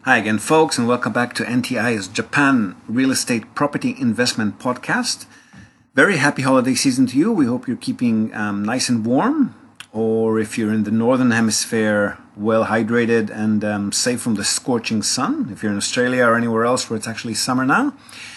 Hi again, folks, and welcome back to NTI's Japan Real Estate Property Investment Podcast. Very happy holiday season to you. We hope you're keeping nice and warm, or if you're in the Northern Hemisphere, well hydrated and safe from the scorching sun. If you're in Australia or anywhere else where it's actually summer now.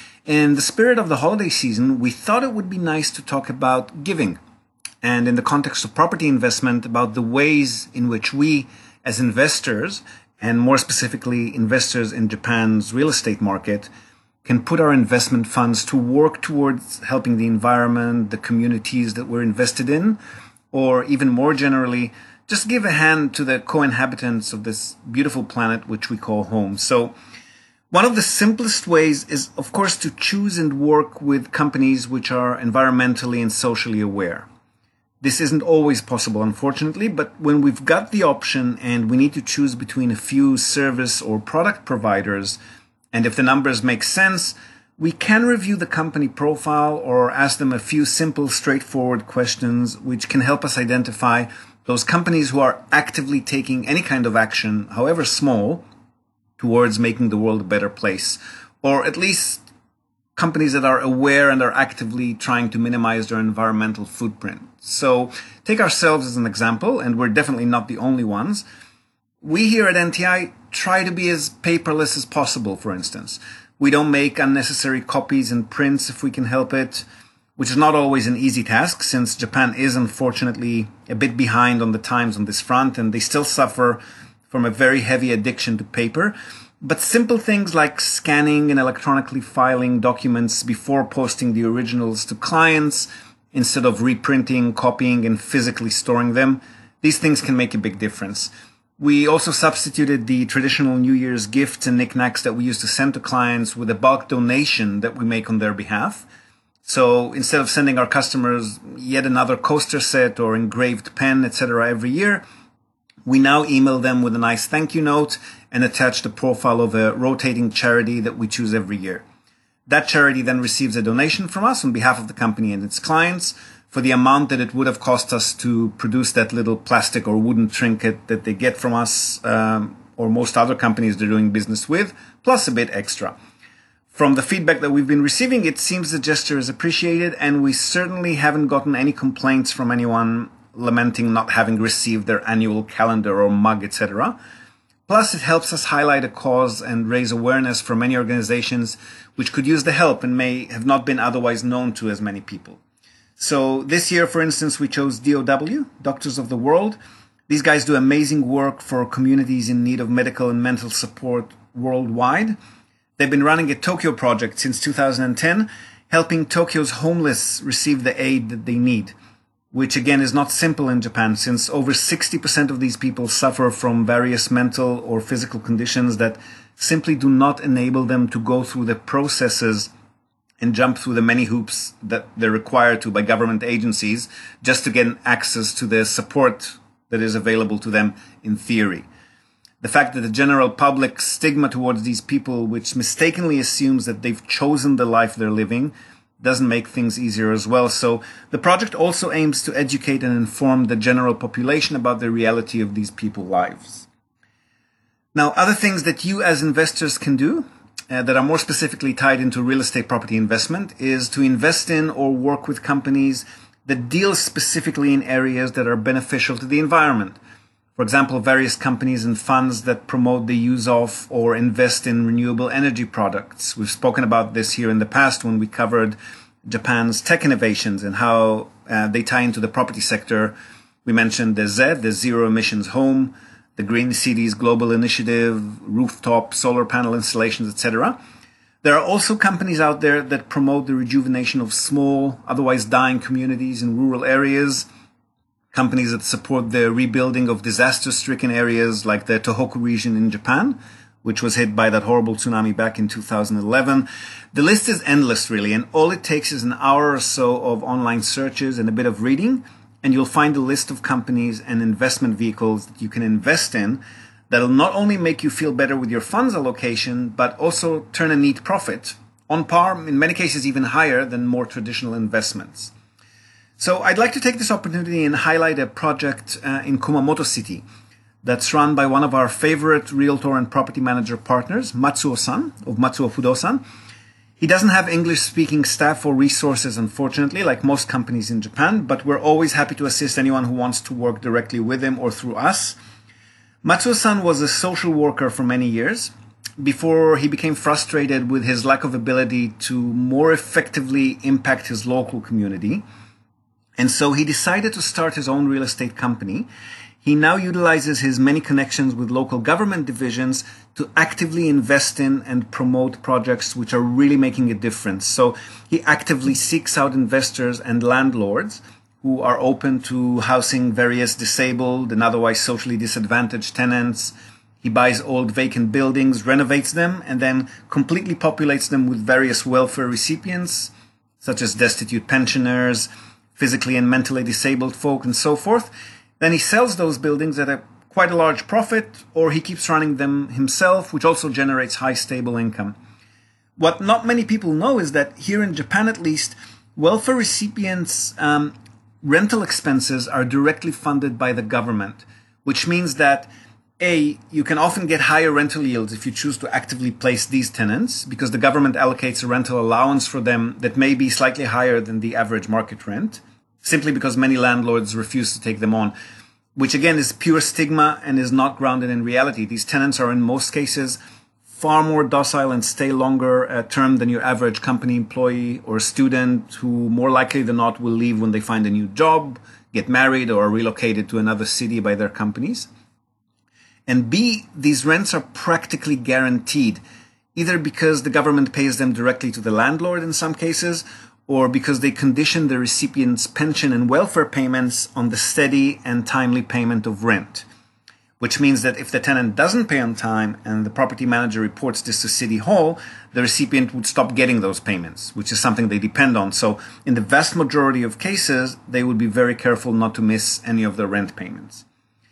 In the spirit of the holiday season, we thought it would be nice to talk about giving. And in the context of property investment, about the ways in which we, as investors, and more specifically investors in Japan's real estate market, can put our investment funds to work towards helping the environment, the communities that we're invested in, or even more generally, just give a hand to the co-inhabitants of this beautiful planet which we call home. So one of the simplest ways is, of course, to choose and work with companies which are environmentally and socially aware. This isn't always possible, unfortunately, but when we've got the option and we need to choose between a few service or product providers, and if the numbers make sense, we can review the company profile or ask them a few simple, straightforward questions which can help us identify those companies who are actively taking any kind of action, however small, towards making the world a better place, or at least companies that are aware and are actively trying to minimize their environmental footprint. So take ourselves as an example, and we're definitely not the only ones. We here at NTI try to be as paperless as possible, for instance. We don't make unnecessary copies and prints if we can help it, which is not always an easy task since Japan is unfortunately a bit behind on the times on this front, and they still suffer from a very heavy addiction to paper. But simple things like scanning and electronically filing documents before posting the originals to clients instead of reprinting, copying, and physically storing them, these things can make a big difference. We also substituted the traditional New Year's gifts and knickknacks that we used to send to clients with a bulk donation that we make on their behalf. So instead of sending our customers yet another coaster set or engraved pen, etc. every year, we now email them with a nice thank you note and attach the profile of a rotating charity that we choose every year. That charity then receives a donation from us on behalf of the company and its clients for the amount that it would have cost us to produce that little plastic or wooden trinket that they get from us or most other companies they're doing business with, plus a bit extra. From the feedback that we've been receiving, it seems the gesture is appreciated, and we certainly haven't gotten any complaints from anyone lamenting not having received their annual calendar or mug, etc. Plus, it helps us highlight a cause and raise awareness for many organizations which could use the help and may have not been otherwise known to as many people. So this year, for instance, we chose DOW, Doctors of the World. These guys do amazing work for communities in need of medical and mental support worldwide. They've been running a Tokyo project since 2010, helping Tokyo's homeless receive the aid that they need, which again is not simple in Japan since over 60% of these people suffer from various mental or physical conditions that simply do not enable them to go through the processes and jump through the many hoops that they're required to by government agencies just to get access to the support that is available to them in theory. The fact that the general public stigma towards these people, which mistakenly assumes that they've chosen the life they're living, doesn't make things easier as well. So the project also aims to educate and inform the general population about the reality of these people's lives. Now, other things that you as investors can do that are more specifically tied into real estate property investment is to invest in or work with companies that deal specifically in areas that are beneficial to the environment. For example, various companies and funds that promote the use of or invest in renewable energy products. We've spoken about this here in the past when we covered Japan's tech innovations and how they tie into the property sector. We mentioned the ZED, the Zero Emissions Home, the Green Cities Global Initiative, rooftop solar panel installations, etc. There are also companies out there that promote the rejuvenation of small, otherwise dying communities in rural areas, companies that support the rebuilding of disaster-stricken areas like the Tohoku region in Japan, which was hit by that horrible tsunami back in 2011. The list is endless, really, and all it takes is an hour or so of online searches and a bit of reading, and you'll find a list of companies and investment vehicles that you can invest in that'll not only make you feel better with your funds allocation, but also turn a neat profit, on par, in many cases even higher than more traditional investments. So I'd like to take this opportunity and highlight a project in Kumamoto City. that's run by one of our favorite realtor and property manager partners, Matsuo-san of Matsuo Fudosan. He doesn't have English-speaking staff or resources, unfortunately, like most companies in Japan, but we're always happy to assist anyone who wants to work directly with him or through us. Matsuo-san was a social worker for many years before he became frustrated with his lack of ability to more effectively impact his local community. And so he decided to start his own real estate company. He now utilizes his many connections with local government divisions to actively invest in and promote projects which are really making a difference. So he actively seeks out investors and landlords who are open to housing various disabled and otherwise socially disadvantaged tenants. He buys old vacant buildings, renovates them, and then completely populates them with various welfare recipients, such as destitute pensioners, physically and mentally disabled folk, and so forth. Then he sells those buildings at quite a large profit, or he keeps running them himself, which also generates high stable income. What not many people know is that here in Japan, at least, welfare recipients' rental expenses are directly funded by the government, which means that you can often get higher rental yields if you choose to actively place these tenants, because the government allocates a rental allowance for them that may be slightly higher than the average market rent, simply because many landlords refuse to take them on, which again is pure stigma and is not grounded in reality. These tenants are in most cases far more docile and stay longer term than your average company employee or student, who more likely than not will leave when they find a new job, get married, or are relocated to another city by their companies. And B, these rents are practically guaranteed, either because the government pays them directly to the landlord in some cases, or because they condition the recipient's pension and welfare payments on the steady and timely payment of rent. Which means that if the tenant doesn't pay on time and the property manager reports this to City Hall, the recipient would stop getting those payments, which is something they depend on. So in the vast majority of cases, they would be very careful not to miss any of their rent payments.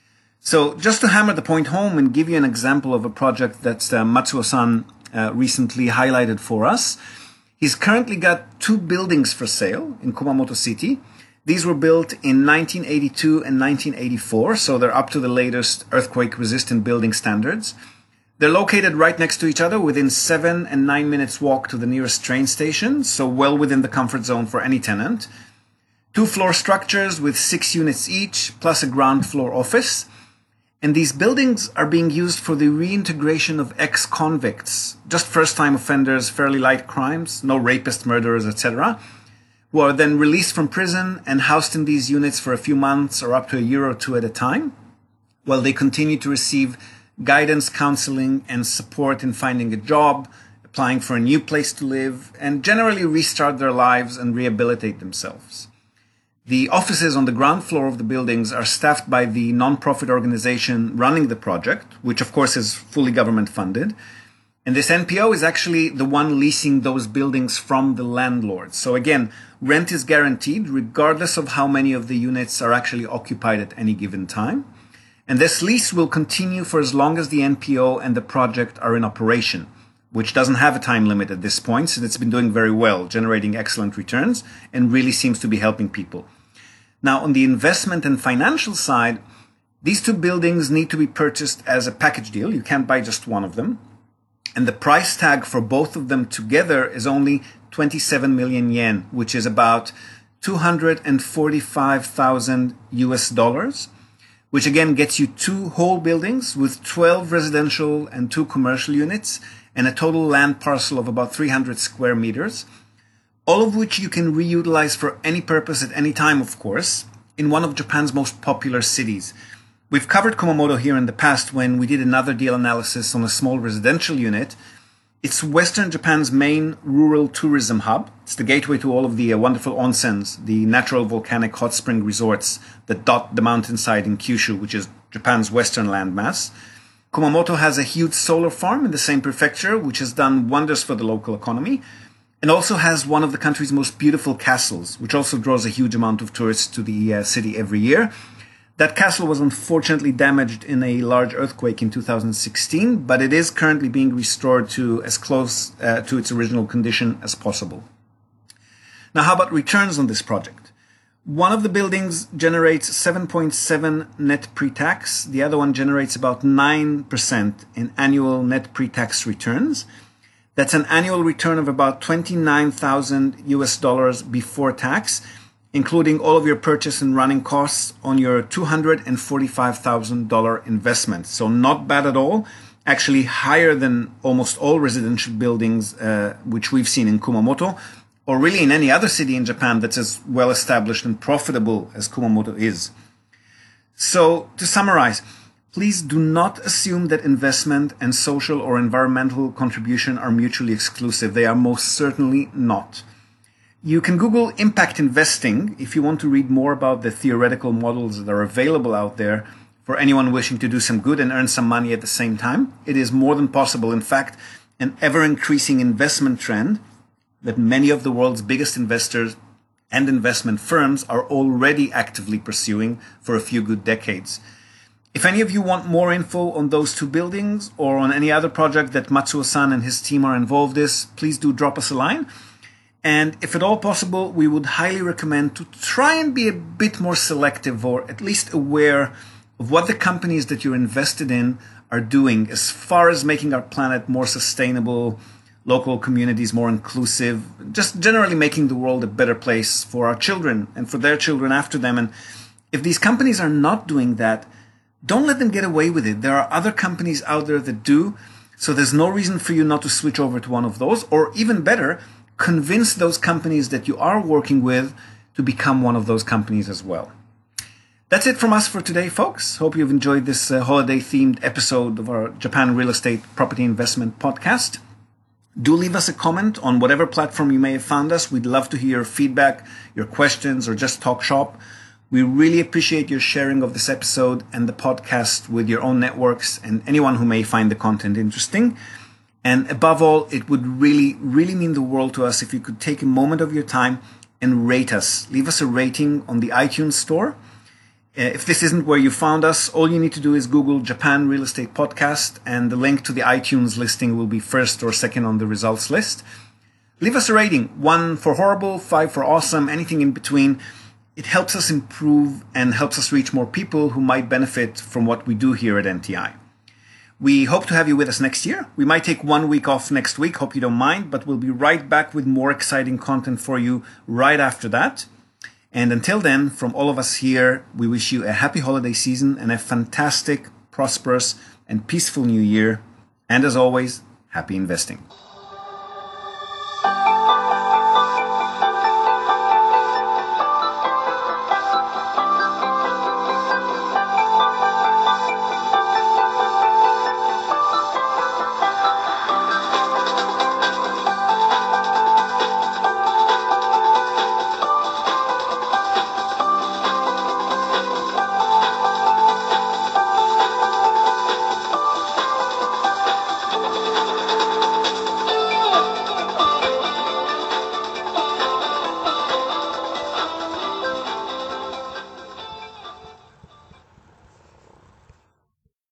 So just to hammer the point home and give you an example of a project that Matsuo-san recently highlighted for us, he's currently got 2 buildings for sale in Kumamoto City. These were built in 1982 and 1984, so they're up to the latest earthquake-resistant building standards. They're located right next to each other within 7 and 9 minutes walk to the nearest train station, so well within the comfort zone for any tenant. 2-floor structures with 6 units each, plus a ground floor office. And these buildings are being used for the reintegration of ex-convicts, just first-time offenders, fairly light crimes, no rapists, murderers, etc., who are then released from prison and housed in these units for a few months or up to a year or 2 at a time, while they continue to receive guidance, counseling, and support in finding a job, applying for a new place to live, and generally restart their lives and rehabilitate themselves. The offices on the ground floor of the buildings are staffed by the non-profit organization running the project, which of course is fully government funded. And this NPO is actually the one leasing those buildings from the landlord. So again, rent is guaranteed regardless of how many of the units are actually occupied at any given time. And this lease will continue for as long as the NPO and the project are in operation, which doesn't have a time limit at this point, so it's been doing very well, generating excellent returns, and really seems to be helping people. Now, on the investment and financial side, these 2 buildings need to be purchased as a package deal. You can't buy just one of them. And the price tag for both of them together is only 27 million yen, which is about 245,000 US dollars, which again gets you 2 whole buildings with 12 residential and 2 commercial units and a total land parcel of about 300 square meters. All of which you can reutilize for any purpose at any time, of course, in one of Japan's most popular cities. We've covered Kumamoto here in the past when we did another deal analysis on a small residential unit. It's Western Japan's main rural tourism hub. It's the gateway to all of the wonderful onsens, the natural volcanic hot spring resorts that dot the mountainside in Kyushu, which is Japan's western landmass. Kumamoto has a huge solar farm in the same prefecture, which has done wonders for the local economy, and also has one of the country's most beautiful castles, which also draws a huge amount of tourists to the city every year. That castle was unfortunately damaged in a large earthquake in 2016, but it is currently being restored to as close to its original condition as possible. Now, how about returns on this project? One of the buildings generates 7.7 net pre-tax. The other one generates about 9% in annual net pre-tax returns. That's an annual return of about 29,000 US dollars before tax, including all of your purchase and running costs on your $245,000 investment. So not bad at all. Actually higher than almost all residential buildings, which we've seen in Kumamoto, or really in any other city in Japan that's as well established and profitable as Kumamoto is. So to summarize, please do not assume that investment and social or environmental contribution are mutually exclusive. They are most certainly not. You can Google impact investing if you want to read more about the theoretical models that are available out there for anyone wishing to do some good and earn some money at the same time. It is more than possible. In fact, an ever-increasing investment trend that many of the world's biggest investors and investment firms are already actively pursuing for a few good decades. If any of you want more info on those two buildings or on any other project that Matsuo-san and his team are involved in, please do drop us a line. And if at all possible, we would highly recommend to try and be a bit more selective, or at least aware of what the companies that you're invested in are doing as far as making our planet more sustainable, local communities more inclusive, just generally making the world a better place for our children and for their children after them. And if these companies are not doing that, don't let them get away with it. There are other companies out there that do, so there's no reason for you not to switch over to one of those, or even better, convince those companies that you are working with to become one of those companies as well. That's it from us for today, folks. Hope you've enjoyed this holiday-themed episode of our Japan Real Estate Property Investment Podcast. Do leave us a comment on whatever platform you may have found us. We'd love to hear your feedback, your questions, or just talk shop. We really appreciate your sharing of this episode and the podcast with your own networks and anyone who may find the content interesting. And above all, it would really, really mean the world to us if you could take a moment of your time and rate us. Leave us a rating on the iTunes store. If this isn't where you found us, all you need to do is Google Japan Real Estate Podcast, and the link to the iTunes listing will be first or second on the results list. Leave us a rating, 1 for horrible, 5 for awesome, anything in between. It helps us improve and helps us reach more people who might benefit from what we do here at NTI. We hope to have you with us next year. We might take 1 week off next week, hope you don't mind, but we'll be right back with more exciting content for you right after that. And until then, from all of us here, we wish you a happy holiday season and a fantastic, prosperous, and peaceful new year. And as always, happy investing.